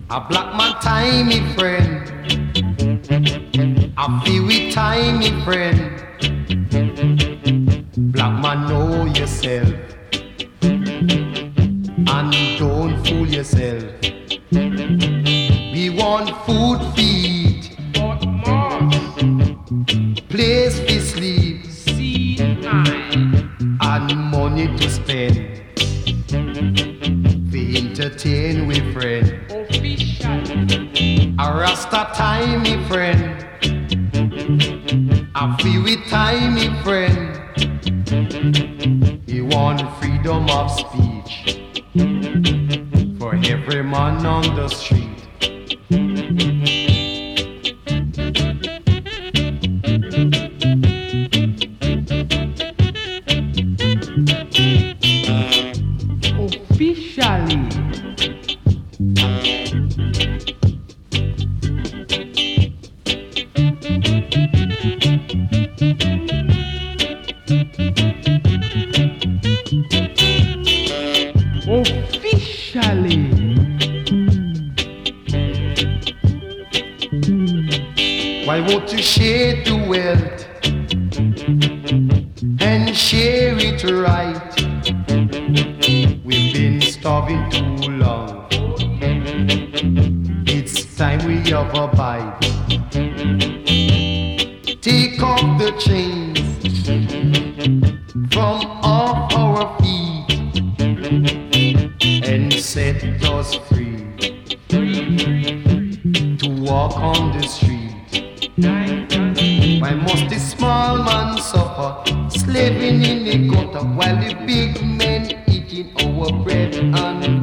A black man tiny friend, I feel with tiny friend. Black man know yourself and don't fool yourself. We want food feed, but must place to sleep, see time and money to spend. We entertain with friend. officially. A Rasta tiny friend, I feel with tiny friend. We want freedom of speech for every man on the street. Officially. Officially. Why won't you share the wealth and share it right? We've been starving too long. It's time we have a bite. Take off the chains from off our feet and set us free to walk on the street. Why must the small man suffer, slaving in the gutter, while the big men eating our bread and